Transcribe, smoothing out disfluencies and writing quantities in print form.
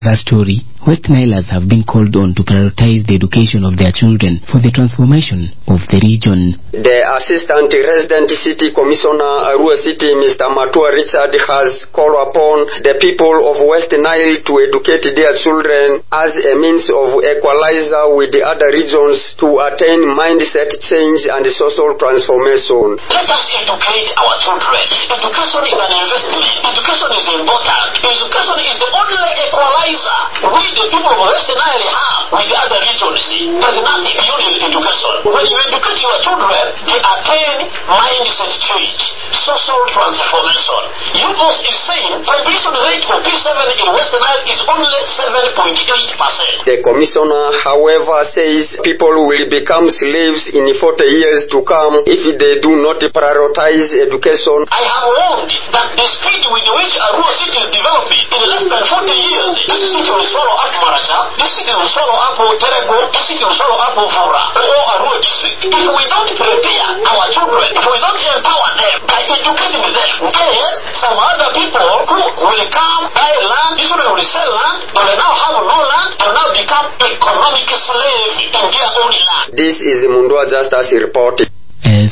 The story, West Nilers have been called on to prioritize the education of their children for the transformation of the region. The Assistant Resident City Commissioner, Arua City, Mr. Matua Richard, has called upon the people of West Nile to educate their children as a means of equalizer with the other regions to attain mindset change and social transformation. Let us educate our children. Education is an investment. Education is important. Education is the only equalizer which the people of West Nile have with the other regions. There is nothing beyond education. When you educate your children, they attain mindset change, social transformation. UNOS is saying population rate of P7 in West Nile is only 7.8%. The commissioner, however, says people will become slaves in 40 years to come if they do not prioritize education. I have warned that the speed with which Arua City is developing in less than 40 years, this city will swallow up Maracha, this city will swallow up Terego, this city will swallow up Fora, or Arua district. If we don't prepare our children, if we don't empower them by educating them, then some other people who will come, buy land, these people will sell land, they will now have no land, they will now become economic slaves in their own land. This is Mundwa Justice reporting.